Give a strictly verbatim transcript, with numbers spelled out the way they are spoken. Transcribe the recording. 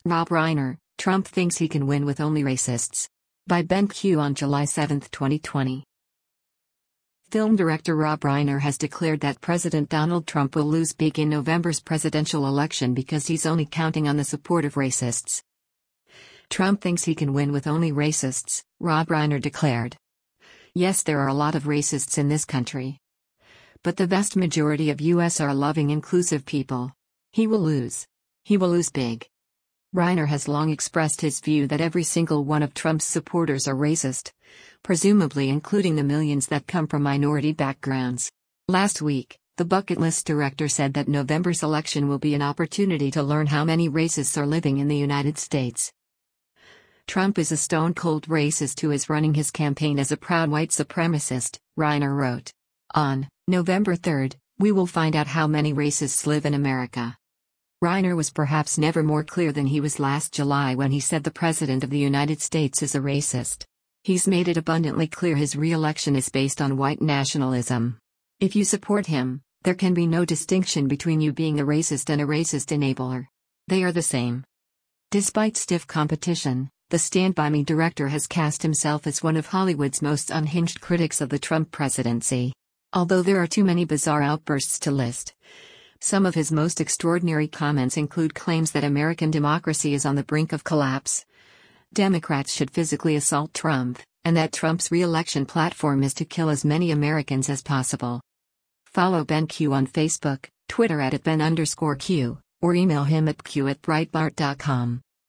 Rob Reiner, Trump thinks he can win with only racists. By Ben Q on July seventh, twenty twenty. Film director Rob Reiner has declared that President Donald Trump will lose big in November's presidential election because he's only counting on the support of racists. Trump thinks he can win with only racists, Rob Reiner declared. Yes, there are a lot of racists in this country. But the vast majority of U S are loving, inclusive people. He will lose. He will lose big. Reiner has long expressed his view that every single one of Trump's supporters are racist, presumably including the millions that come from minority backgrounds. Last week, the bucket list director said that November's election will be an opportunity to learn how many racists are living in the United States. Trump is a stone-cold racist who is running his campaign as a proud white supremacist, Reiner wrote. On November third, we will find out how many racists live in America. Reiner was perhaps never more clear than he was last July when he said the President of the United States is a racist. He's made it abundantly clear his re-election is based on white nationalism. If you support him, there can be no distinction between you being a racist and a racist enabler. They are the same. Despite stiff competition, the Stand By Me director has cast himself as one of Hollywood's most unhinged critics of the Trump presidency. Although there are too many bizarre outbursts to list, some of his most extraordinary comments include claims that American democracy is on the brink of collapse, Democrats should physically assault Trump, and that Trump's re-election platform is to kill as many Americans as possible. Follow Ben Q on Facebook, Twitter at Ben underscore Q, or email him at q at breitbart dot com.